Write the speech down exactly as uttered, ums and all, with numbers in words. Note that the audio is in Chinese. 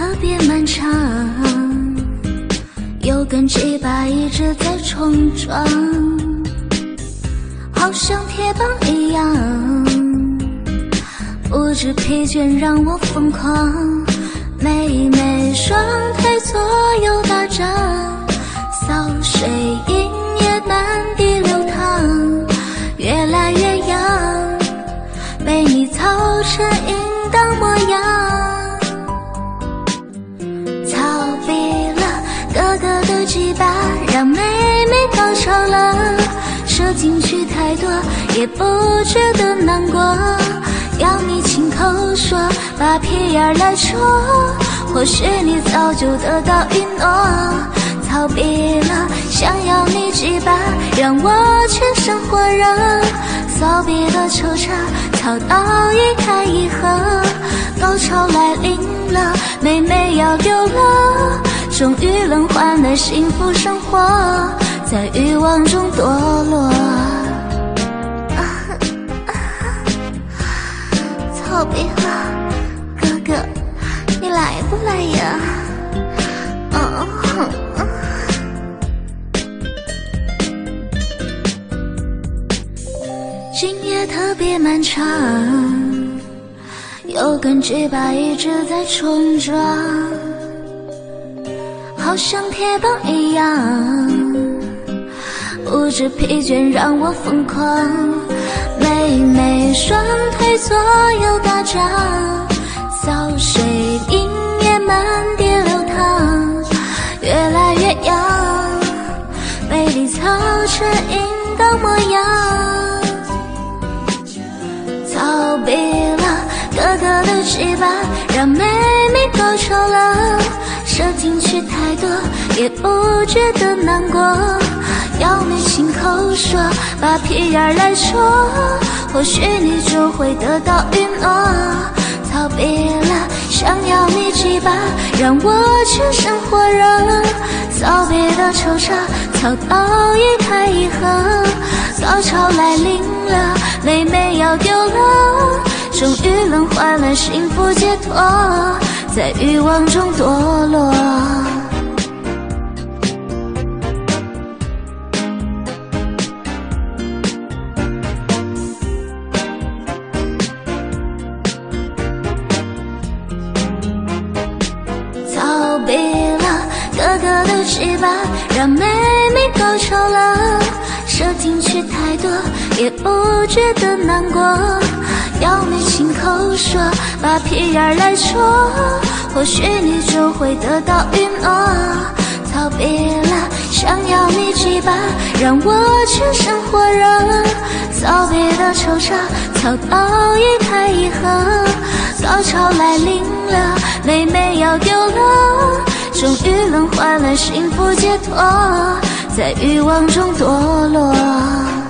特别漫长，有根鸡巴一直在冲撞，好像铁棒一样，不知疲倦让我疯狂。每每双腿左右打转，扫水银液满地流淌，越来越痒，被你操成淫荡模样。逃避了哥哥的鸡巴，让妹妹高潮了，射进去太多也不觉得难过，要你亲口说，把屁眼来戳，或许你早就得到允诺。逃避了想要你鸡巴，让我全身火热，骚逼的抽插操到一开一合，高潮来临了，妹妹要丢了，终于能换来幸福生活，在欲望中堕落。逃避了，哥哥，你来不来呀？嗯哼。今夜特别漫长，有根鸡巴一直在冲撞，好像铁棒一样，不知疲倦让我疯狂。每每双腿左右打转，扫水银液满地流淌，越来越痒，被你操成淫荡模样。逃避了哥哥的鸡巴，让妹妹高潮了，射进去太多也不觉得难过，要你亲口说，把屁眼来戳，或许你就会得到允诺。逃避了想要你鸡巴，让我全身火热，骚逼的抽插操到一开一合，高潮来临了，妹妹要丢了，终于能换来幸福解脱，在欲望中堕落。逃避了哥哥的鸡巴，让妹妹高潮了，射进去太多也不觉得难过，要你亲口说，把屁眼来戳，或许你就会得到允诺。逃避了想要你鸡巴，让我全身火热，骚逼的抽插操到一开一合，高潮来临了，妹妹要丢了，终于能换来幸福解脱，在欲望中堕落。